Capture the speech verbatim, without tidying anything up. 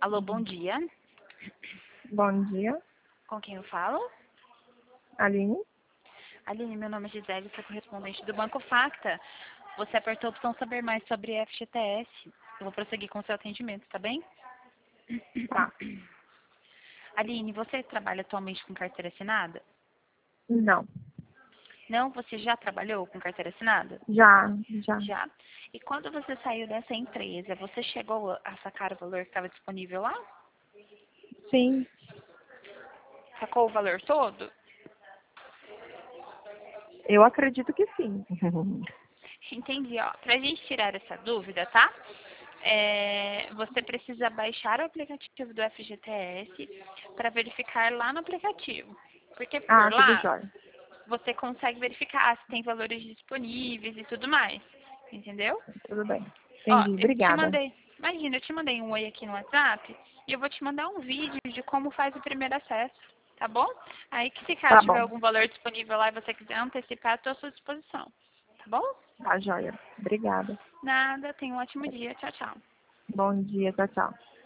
Alô, bom dia. Bom dia, Com quem eu falo? Aline. Aline, meu nome é Gisele, sou correspondente do Banco Facta. Você apertou a opção saber mais sobre F G T S. Eu vou prosseguir com o seu atendimento, tá bem? Tá. Aline, você trabalha atualmente com carteira assinada? Não. Não? Você já trabalhou com carteira assinada? Já, já. Já. E quando você saiu dessa empresa, você chegou a sacar o valor que estava disponível lá? Sim. Sacou o valor todo? Eu acredito que sim. Entendi, ó. Pra gente tirar essa dúvida, tá? É, você precisa baixar o aplicativo do F G T S para verificar lá no aplicativo. Porque Ah, por tudo lá jóia. você consegue verificar se tem valores disponíveis e tudo mais. Entendeu? Tudo bem. Ó, Entendi. eu te Obrigada. mandei, imagina, eu te mandei um oi aqui no WhatsApp e eu vou te mandar um vídeo de como faz o primeiro acesso, tá bom? Aí que se caso Tá tiver bom. algum valor disponível lá e você quiser antecipar, estou à sua disposição. Tá bom? Tá jóia. Obrigada. Nada, tenha um ótimo dia. Tchau, tchau. Bom dia. Tchau, tchau.